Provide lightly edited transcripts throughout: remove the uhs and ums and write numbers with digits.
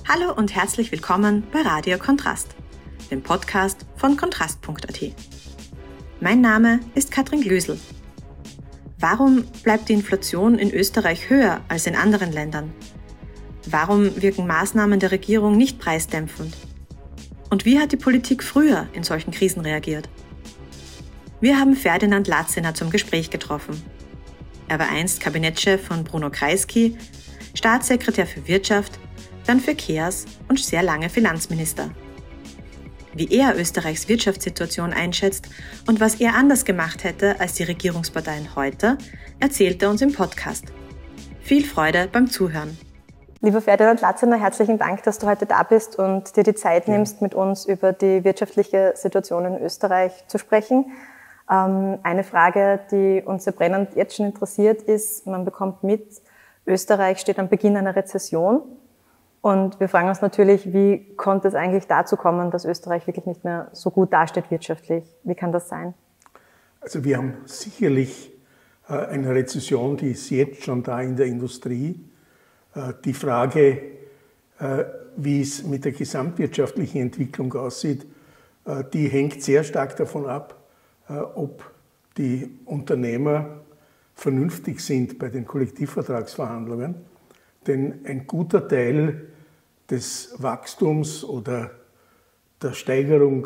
Hallo und herzlich willkommen bei Radio Kontrast, dem Podcast von kontrast.at. Mein Name ist Katrin Glüsel. Warum bleibt die Inflation in Österreich höher als in anderen Ländern? Warum wirken Maßnahmen der Regierung nicht preisdämpfend? Und wie hat die Politik früher in solchen Krisen reagiert? Wir haben Ferdinand Latziner zum Gespräch getroffen. Er war einst Kabinettschef von Bruno Kreisky, Staatssekretär für Wirtschaft, dann Verkehrs- und sehr lange Finanzminister. Wie er Österreichs Wirtschaftssituation einschätzt und was er anders gemacht hätte als die Regierungsparteien heute, erzählt er uns im Podcast. Viel Freude beim Zuhören. Lieber Ferdinand Latziner, herzlichen Dank, dass du heute da bist und dir die Zeit nimmst, mit uns über die wirtschaftliche Situation in Österreich zu sprechen. Eine Frage, die uns sehr brennend jetzt schon interessiert, ist, man bekommt mit, Österreich steht am Beginn einer Rezession. Und wir fragen uns natürlich, wie konnte es eigentlich dazu kommen, dass Österreich wirklich nicht mehr so gut dasteht wirtschaftlich? Wie kann das sein? Also wir haben sicherlich eine Rezession, die ist jetzt schon da in der Industrie. Die Frage, wie es mit der gesamtwirtschaftlichen Entwicklung aussieht, die hängt sehr stark davon ab, ob die Unternehmer vernünftig sind bei den Kollektivvertragsverhandlungen. Denn ein guter Teil des Wachstums oder der Steigerung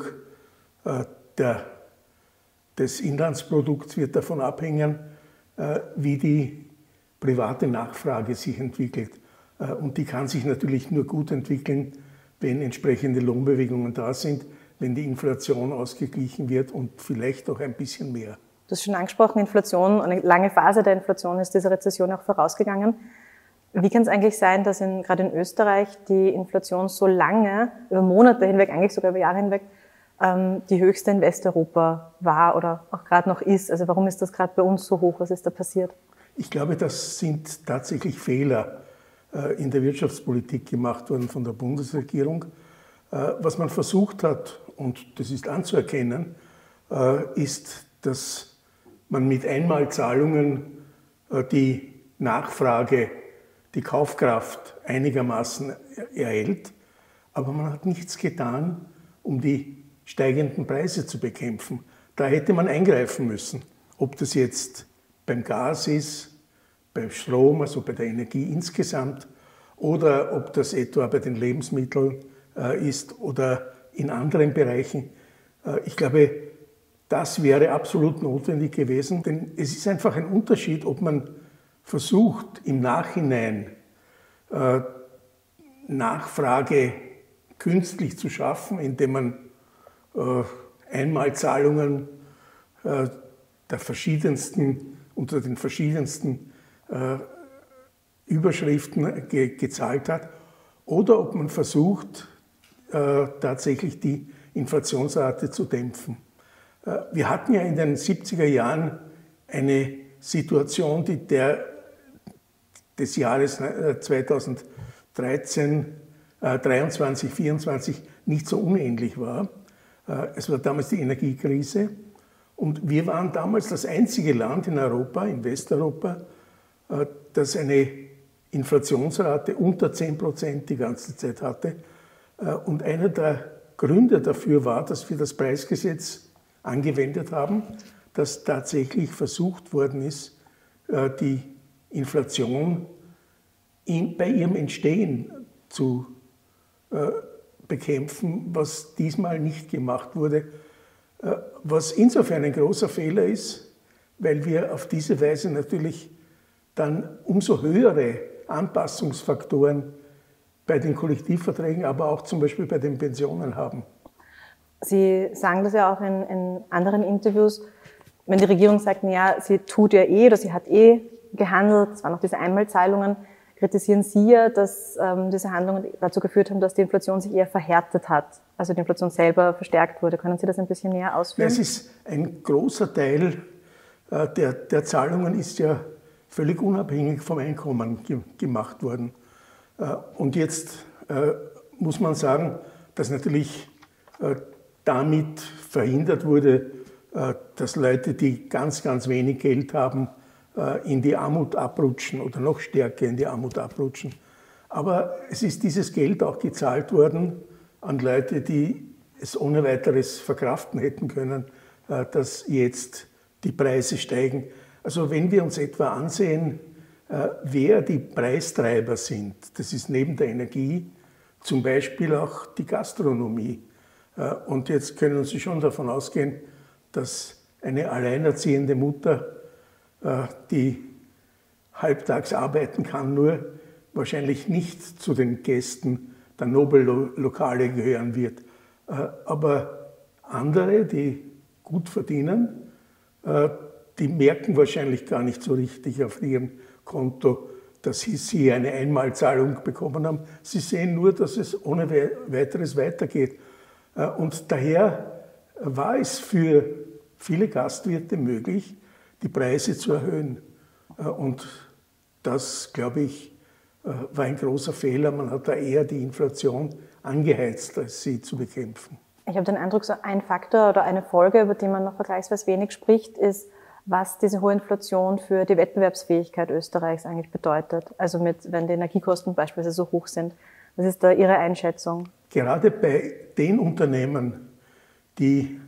des Inlandsprodukts wird davon abhängen, wie die private Nachfrage sich entwickelt. Und die kann sich natürlich nur gut entwickeln, wenn entsprechende Lohnbewegungen da sind, wenn die Inflation ausgeglichen wird und vielleicht auch ein bisschen mehr. Du hast schon angesprochen, Inflation, eine lange Phase der Inflation ist dieser Rezession auch vorausgegangen. Wie kann es eigentlich sein, dass gerade in Österreich die Inflation so lange, über Monate hinweg, eigentlich sogar über Jahre hinweg, die höchste in Westeuropa war oder auch gerade noch ist? Also warum ist das gerade bei uns so hoch? Was ist da passiert? Ich glaube, das sind tatsächlich Fehler in der Wirtschaftspolitik gemacht worden von der Bundesregierung. Was man versucht hat, und das ist anzuerkennen, ist, dass man mit Einmalzahlungen die Nachfrage, die Kaufkraft einigermaßen erhält, aber man hat nichts getan, um die steigenden Preise zu bekämpfen. Da hätte man eingreifen müssen. Ob das jetzt beim Gas ist, beim Strom, also bei der Energie insgesamt, oder ob das etwa bei den Lebensmitteln ist oder in anderen Bereichen. Ich glaube, das wäre absolut notwendig gewesen, denn es ist einfach ein Unterschied, ob man versucht, im Nachhinein Nachfrage künstlich zu schaffen, indem man Einmalzahlungen unter den verschiedensten Überschriften gezahlt hat, oder ob man versucht, tatsächlich die Inflationsrate zu dämpfen. Wir hatten ja in den 70er Jahren eine Situation, die des Jahres 2023, 2024 nicht so unähnlich war. Es war damals die Energiekrise und wir waren damals das einzige Land in Europa, in Westeuropa, das eine Inflationsrate unter 10% die ganze Zeit hatte. Und einer der Gründe dafür war, dass wir das Preisgesetz angewendet haben, dass tatsächlich versucht worden ist, die Inflation bei ihrem Entstehen zu bekämpfen, was diesmal nicht gemacht wurde. Was insofern ein großer Fehler ist, weil wir auf diese Weise natürlich dann umso höhere Anpassungsfaktoren bei den Kollektivverträgen, aber auch zum Beispiel bei den Pensionen haben. Sie sagen das ja auch in anderen Interviews, wenn die Regierung sagt, ja, sie tut ja oder sie hat gehandelt, es waren auch diese Einmalzahlungen, kritisieren Sie ja, dass diese Handlungen dazu geführt haben, dass die Inflation sich eher verhärtet hat, also die Inflation selber verstärkt wurde. Können Sie das ein bisschen näher ausführen? Es ist ein großer Teil der Zahlungen ist ja völlig unabhängig vom Einkommen gemacht worden. Und jetzt muss man sagen, dass natürlich damit verhindert wurde, dass Leute, die ganz, ganz wenig Geld haben, in die Armut abrutschen oder noch stärker in die Armut abrutschen. Aber es ist dieses Geld auch gezahlt worden an Leute, die es ohne weiteres verkraften hätten können, dass jetzt die Preise steigen. Also wenn wir uns etwa ansehen, wer die Preistreiber sind, das ist neben der Energie zum Beispiel auch die Gastronomie. Und jetzt können Sie schon davon ausgehen, dass eine alleinerziehende Mutter, die halbtags arbeiten kann, nur wahrscheinlich nicht zu den Gästen der Nobellokale gehören wird. Aber andere, die gut verdienen, die merken wahrscheinlich gar nicht so richtig auf ihrem Konto, dass sie eine Einmalzahlung bekommen haben. Sie sehen nur, dass es ohne weiteres weitergeht. Und daher war es für viele Gastwirte möglich, die Preise zu erhöhen. Und das, glaube ich, war ein großer Fehler. Man hat da eher die Inflation angeheizt, als sie zu bekämpfen. Ich habe den Eindruck, so ein Faktor oder eine Folge, über die man noch vergleichsweise wenig spricht, ist, was diese hohe Inflation für die Wettbewerbsfähigkeit Österreichs eigentlich bedeutet. Also wenn die Energiekosten beispielsweise so hoch sind. Was ist da Ihre Einschätzung? Gerade bei den Unternehmen, die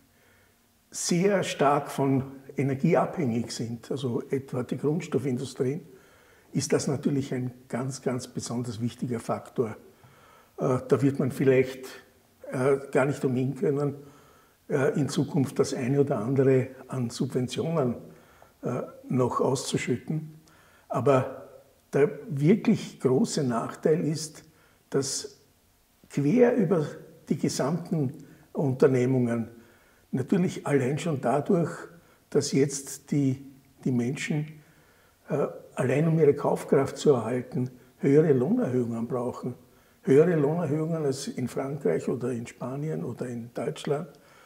sehr stark von Energie abhängig sind, also etwa die Grundstoffindustrien, ist das natürlich ein ganz, ganz besonders wichtiger Faktor. Da wird man vielleicht gar nicht umhin können, in Zukunft das eine oder andere an Subventionen noch auszuschütten. Aber der wirklich große Nachteil ist, dass quer über die gesamten Unternehmungen, natürlich allein schon dadurch, dass jetzt die Menschen allein um ihre Kaufkraft zu erhalten, höhere Lohnerhöhungen brauchen. Höhere Lohnerhöhungen als in Frankreich oder in Spanien oder in Deutschland,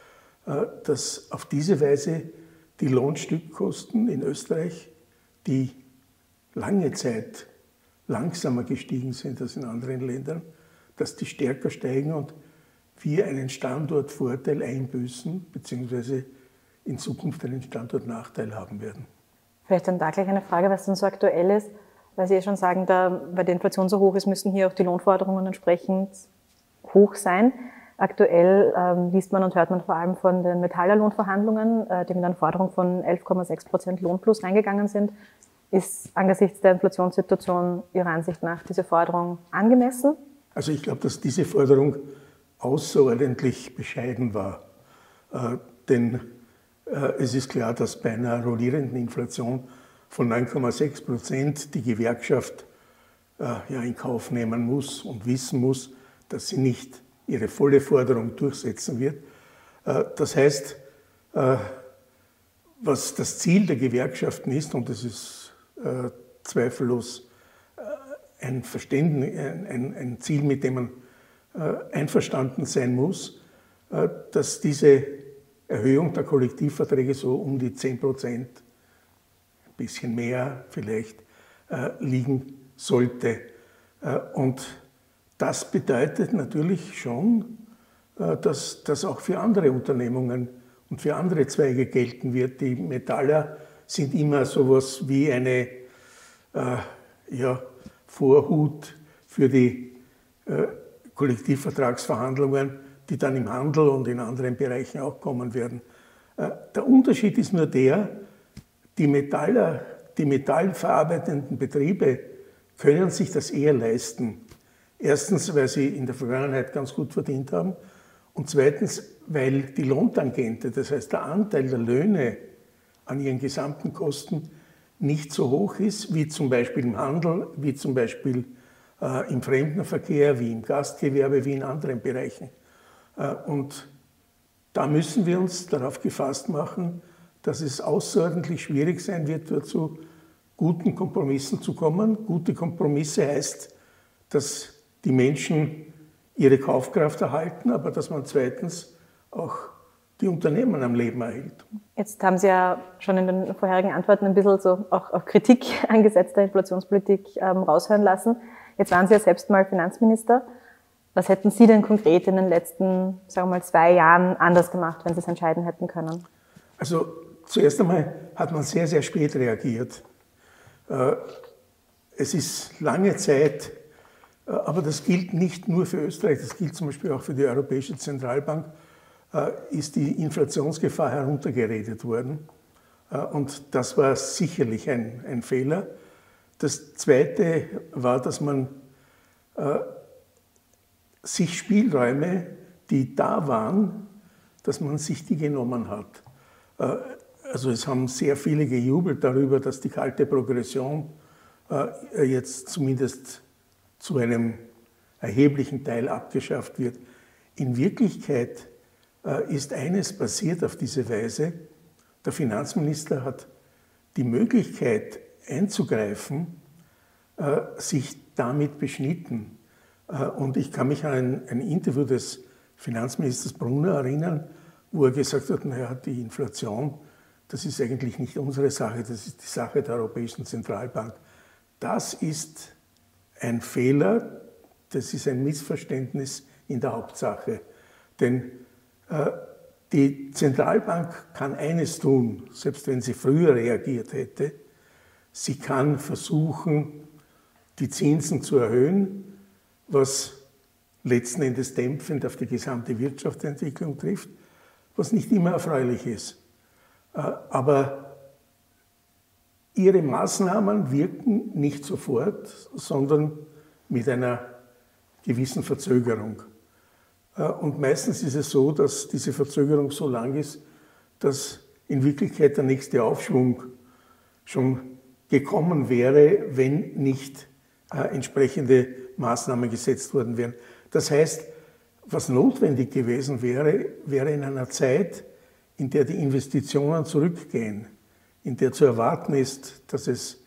dass auf diese Weise die Lohnstückkosten in Österreich, die lange Zeit langsamer gestiegen sind als in anderen Ländern, dass die stärker steigen und wir einen Standortvorteil einbüßen, beziehungsweise in Zukunft einen Standortnachteil haben werden. Vielleicht dann da gleich eine Frage, was dann so aktuell ist, weil Sie schon sagen, weil die Inflation so hoch ist, müssen hier auch die Lohnforderungen entsprechend hoch sein. Aktuell liest man und hört man vor allem von den Metallerlohnverhandlungen, die mit einer Forderung von 11,6% Lohnplus reingegangen sind. Ist angesichts der Inflationssituation Ihrer Ansicht nach diese Forderung angemessen? Also ich glaube, dass diese Forderung außerordentlich bescheiden war. Denn es ist klar, dass bei einer rollierenden Inflation von 9,6% die Gewerkschaft in Kauf nehmen muss und wissen muss, dass sie nicht ihre volle Forderung durchsetzen wird. Das heißt, was das Ziel der Gewerkschaften ist, und das ist zweifellos ein Ziel, mit dem man einverstanden sein muss, dass diese Erhöhung der Kollektivverträge so um die 10%, ein bisschen mehr vielleicht, liegen sollte. Und das bedeutet natürlich schon, dass das auch für andere Unternehmungen und für andere Zweige gelten wird. Die Metaller sind immer sowas wie eine Vorhut für die Kollektivvertragsverhandlungen, die dann im Handel und in anderen Bereichen auch kommen werden. Der Unterschied ist nur der, die metallverarbeitenden Betriebe können sich das eher leisten. Erstens, weil sie in der Vergangenheit ganz gut verdient haben und zweitens, weil die Lohntangente, das heißt der Anteil der Löhne an ihren gesamten Kosten nicht so hoch ist, wie zum Beispiel im Handel, wie zum Beispiel im Fremdenverkehr, wie im Gastgewerbe, wie in anderen Bereichen. Und da müssen wir uns darauf gefasst machen, dass es außerordentlich schwierig sein wird, zu guten Kompromissen zu kommen. Gute Kompromisse heißt, dass die Menschen ihre Kaufkraft erhalten, aber dass man zweitens auch die Unternehmen am Leben erhält. Jetzt haben Sie ja schon in den vorherigen Antworten ein bisschen so auch auf Kritik angesetzter Inflationspolitik raushören lassen. Jetzt waren Sie ja selbst mal Finanzminister. Was hätten Sie denn konkret in den letzten, sagen wir mal, 2 Jahren anders gemacht, wenn Sie es entscheiden hätten können? Also zuerst einmal hat man sehr, sehr spät reagiert. Es ist lange Zeit Aber das gilt nicht nur für Österreich, das gilt zum Beispiel auch für die Europäische Zentralbank, ist die Inflationsgefahr heruntergeredet worden. Und das war sicherlich ein Fehler. Das Zweite war, dass man sich Spielräume, die da waren, dass man sich die genommen hat. Also es haben sehr viele gejubelt darüber, dass die kalte Progression jetzt zumindest zu einem erheblichen Teil abgeschafft wird. In Wirklichkeit ist eines passiert auf diese Weise. Der Finanzminister hat die Möglichkeit einzugreifen, sich damit beschnitten. Und ich kann mich an ein Interview des Finanzministers Brunner erinnern, wo er gesagt hat, naja, die Inflation, das ist eigentlich nicht unsere Sache, das ist die Sache der Europäischen Zentralbank. Das ist ein Fehler, das ist ein Missverständnis in der Hauptsache. Denn die Zentralbank kann eines tun, selbst wenn sie früher reagiert hätte. Sie kann versuchen, die Zinsen zu erhöhen, was letzten Endes dämpfend auf die gesamte Wirtschaftsentwicklung trifft, was nicht immer erfreulich ist. Aber ihre Maßnahmen wirken nicht sofort, sondern mit einer gewissen Verzögerung. Und meistens ist es so, dass diese Verzögerung so lang ist, dass in Wirklichkeit der nächste Aufschwung schon gekommen wäre, wenn nicht entsprechende Maßnahmen gesetzt worden wären. Das heißt, was notwendig gewesen wäre, wäre in einer Zeit, in der die Investitionen zurückgehen, in der zu erwarten ist, dass es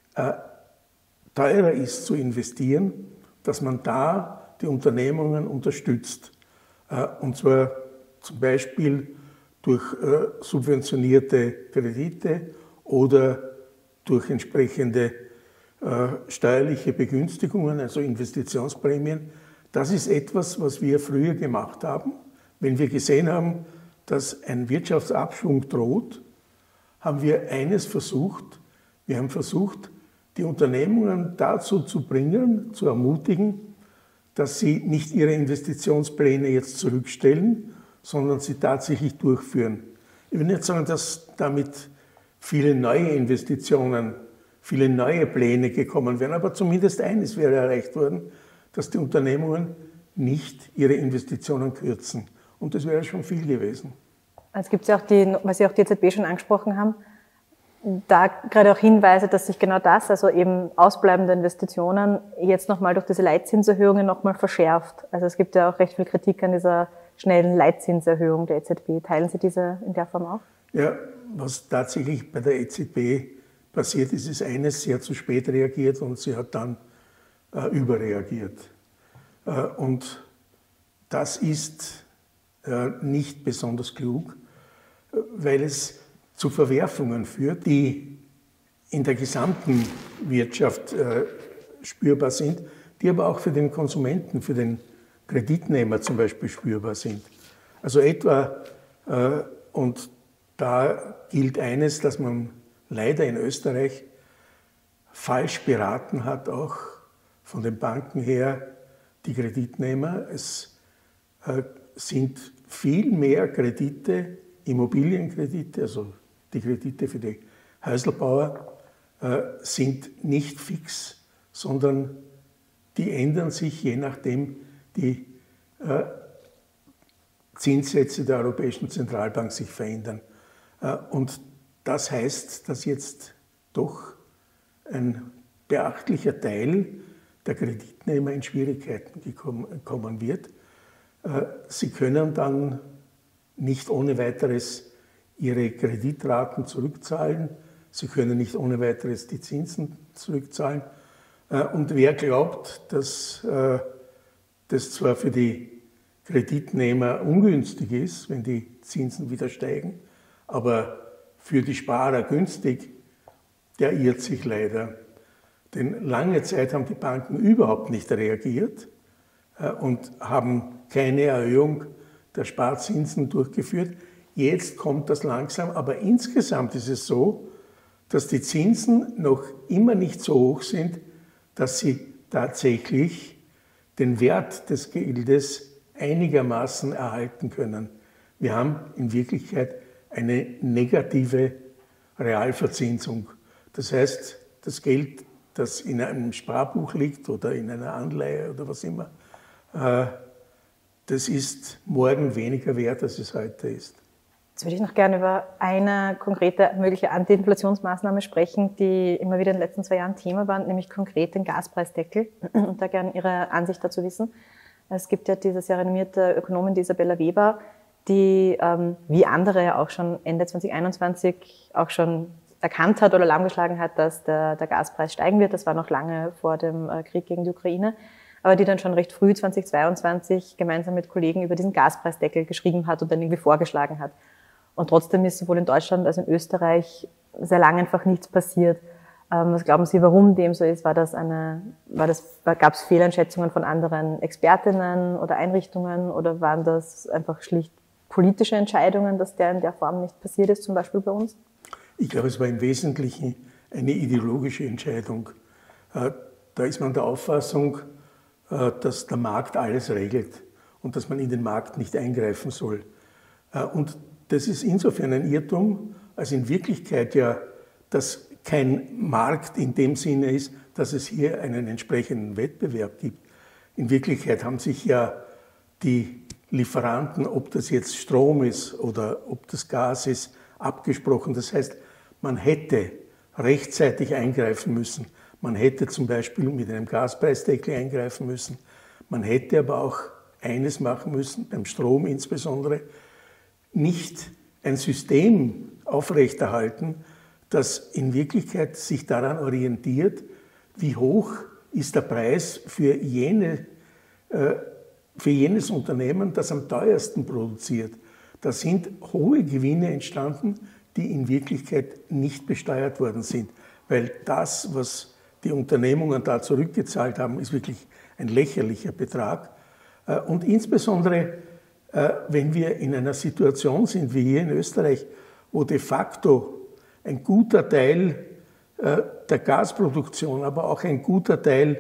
teurer ist zu investieren, dass man da die Unternehmungen unterstützt. Und zwar zum Beispiel durch subventionierte Kredite oder durch entsprechende steuerliche Begünstigungen, also Investitionsprämien. Das ist etwas, was wir früher gemacht haben. Wenn wir gesehen haben, dass ein Wirtschaftsabschwung droht, haben wir eines versucht. Wir haben versucht, die Unternehmungen dazu zu bringen, zu ermutigen, dass sie nicht ihre Investitionspläne jetzt zurückstellen, sondern sie tatsächlich durchführen. Ich will nicht sagen, dass damit viele neue Investitionen, viele neue Pläne gekommen wären, aber zumindest eines wäre erreicht worden, dass die Unternehmungen nicht ihre Investitionen kürzen. Und das wäre schon viel gewesen. Es gibt ja auch was Sie auch die EZB schon angesprochen haben, da gerade auch Hinweise, dass sich genau das, also eben ausbleibende Investitionen, jetzt nochmal durch diese Leitzinserhöhungen nochmal verschärft. Also es gibt ja auch recht viel Kritik an dieser schnellen Leitzinserhöhung der EZB. Teilen Sie diese in der Form auch? Ja, was tatsächlich bei der EZB passiert ist, ist eines, sie hat zu spät reagiert und sie hat dann überreagiert. Und das ist nicht besonders klug, weil es zu Verwerfungen führt, die in der gesamten Wirtschaft spürbar sind, die aber auch für den Konsumenten, für den Kreditnehmer zum Beispiel spürbar sind. Also etwa, und da gilt eines, dass man leider in Österreich falsch beraten hat, auch von den Banken her, die Kreditnehmer. Es sind viel mehr Kredite, Immobilienkredite, also die Kredite für die Häuslbauer, sind nicht fix, sondern die ändern sich, je nachdem die Zinssätze der Europäischen Zentralbank sich verändern. Und das heißt, dass jetzt doch ein beachtlicher Teil der Kreditnehmer in Schwierigkeiten kommen wird. Sie können dann nicht ohne weiteres ihre Kreditraten zurückzahlen. Sie können nicht ohne weiteres die Zinsen zurückzahlen. Und wer glaubt, dass das zwar für die Kreditnehmer ungünstig ist, wenn die Zinsen wieder steigen, aber für die Sparer günstig, der irrt sich leider. Denn lange Zeit haben die Banken überhaupt nicht reagiert und haben keine Erhöhung der Sparzinsen durchgeführt. Jetzt kommt das langsam, aber insgesamt ist es so, dass die Zinsen noch immer nicht so hoch sind, dass sie tatsächlich den Wert des Geldes einigermaßen erhalten können. Wir haben in Wirklichkeit eine negative Realverzinsung. Das heißt, das Geld, das in einem Sparbuch liegt oder in einer Anleihe oder was immer, das ist morgen weniger wert, als es heute ist. Jetzt würde ich noch gerne über eine konkrete mögliche Anti-Inflationsmaßnahme sprechen, die immer wieder in den letzten 2 Jahren Thema war, nämlich konkret den Gaspreisdeckel. Und da gerne Ihre Ansicht dazu wissen. Es gibt ja diese sehr renommierte Ökonomin, die Isabella Weber, die wie andere ja auch schon Ende 2021 auch schon erkannt hat oder alarmgeschlagen hat, dass der Gaspreis steigen wird. Das war noch lange vor dem Krieg gegen die Ukraine. Aber die dann schon recht früh 2022 gemeinsam mit Kollegen über diesen Gaspreisdeckel geschrieben hat und dann irgendwie vorgeschlagen hat. Und trotzdem ist sowohl in Deutschland als auch in Österreich sehr lange einfach nichts passiert. Was glauben Sie, warum dem so ist? Gab es Fehleinschätzungen von anderen Expertinnen oder Einrichtungen oder waren das einfach schlicht politische Entscheidungen, dass der in der Form nicht passiert ist, zum Beispiel bei uns? Ich glaube, es war im Wesentlichen eine ideologische Entscheidung. Da ist man der Auffassung, dass der Markt alles regelt und dass man in den Markt nicht eingreifen soll. Und das ist insofern ein Irrtum, als in Wirklichkeit ja das kein Markt in dem Sinne ist, dass es hier einen entsprechenden Wettbewerb gibt. In Wirklichkeit haben sich ja die Lieferanten, ob das jetzt Strom ist oder ob das Gas ist, abgesprochen. Das heißt, man hätte rechtzeitig eingreifen müssen. Man hätte zum Beispiel mit einem Gaspreisdeckel eingreifen müssen. Man hätte aber auch eines machen müssen, beim Strom insbesondere, nicht ein System aufrechterhalten, das in Wirklichkeit sich daran orientiert, wie hoch ist der Preis für jenes Unternehmen, das am teuersten produziert. Da sind hohe Gewinne entstanden, die in Wirklichkeit nicht besteuert worden sind, weil das, was die Unternehmungen da zurückgezahlt haben, ist wirklich ein lächerlicher Betrag. Und insbesondere, wenn wir in einer Situation sind wie hier in Österreich, wo de facto ein guter Teil der Gasproduktion, aber auch ein guter Teil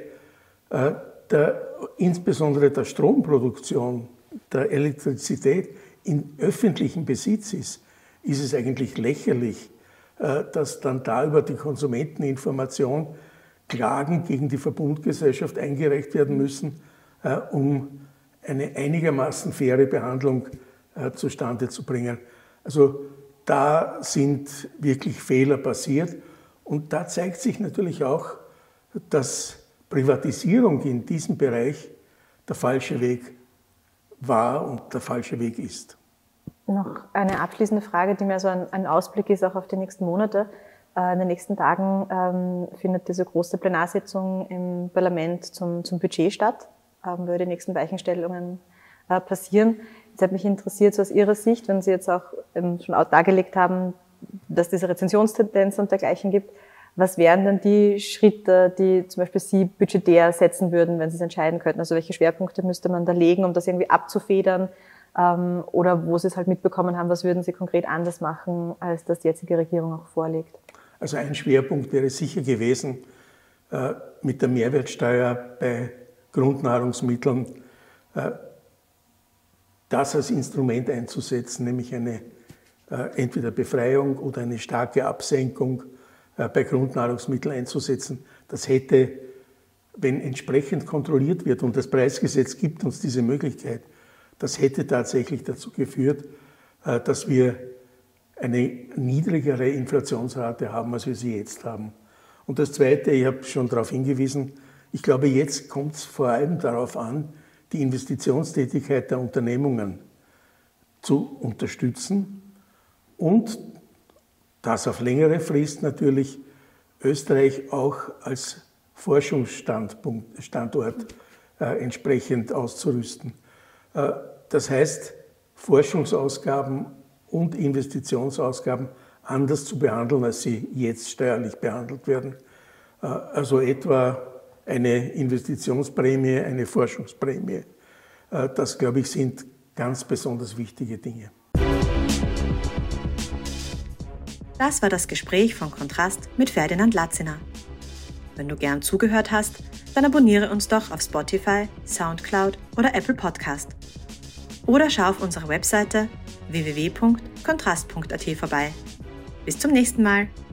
insbesondere der Stromproduktion, der Elektrizität in öffentlichem Besitz ist es eigentlich lächerlich, dass dann da über die Konsumenteninformation Klagen gegen die Verbundgesellschaft eingereicht werden müssen, um eine einigermaßen faire Behandlung zustande zu bringen. Also da sind wirklich Fehler passiert und da zeigt sich natürlich auch, dass Privatisierung in diesem Bereich der falsche Weg war und der falsche Weg ist. Noch eine abschließende Frage, die mehr so ein Ausblick ist, auch auf die nächsten Monate. In den nächsten Tagen findet diese große Plenarsitzung im Parlament zum Budget statt, wo die nächsten Weichenstellungen passieren. Jetzt hat mich interessiert, so aus Ihrer Sicht, wenn Sie jetzt auch schon dargelegt haben, dass es diese Rezensionstendenz und dergleichen gibt, was wären denn die Schritte, die zum Beispiel Sie budgetär setzen würden, wenn Sie es entscheiden könnten? Also welche Schwerpunkte müsste man da legen, um das irgendwie abzufedern? Oder wo Sie es halt mitbekommen haben, was würden Sie konkret anders machen, als das die jetzige Regierung auch vorlegt? Also ein Schwerpunkt wäre sicher gewesen, mit der Mehrwertsteuer bei Grundnahrungsmitteln das als Instrument einzusetzen, nämlich eine entweder Befreiung oder eine starke Absenkung bei Grundnahrungsmitteln einzusetzen. Das hätte, wenn entsprechend kontrolliert wird, und das Preisgesetz gibt uns diese Möglichkeit, das hätte tatsächlich dazu geführt, dass wir eine niedrigere Inflationsrate haben, als wir sie jetzt haben. Und das Zweite, ich habe schon darauf hingewiesen, ich glaube, jetzt kommt es vor allem darauf an, die Investitionstätigkeit der Unternehmungen zu unterstützen und das auf längere Frist natürlich Österreich auch als Forschungsstandort entsprechend auszurüsten. Das heißt, Forschungsausgaben und Investitionsausgaben anders zu behandeln, als sie jetzt steuerlich behandelt werden. Also etwa eine Investitionsprämie, eine Forschungsprämie. Das, glaube ich, sind ganz besonders wichtige Dinge. Das war das Gespräch von Kontrast mit Ferdinand Latziner. Wenn du gern zugehört hast, Dann abonniere uns doch auf Spotify, Soundcloud oder Apple Podcast. Oder schau auf unserer Webseite www.kontrast.at vorbei. Bis zum nächsten Mal!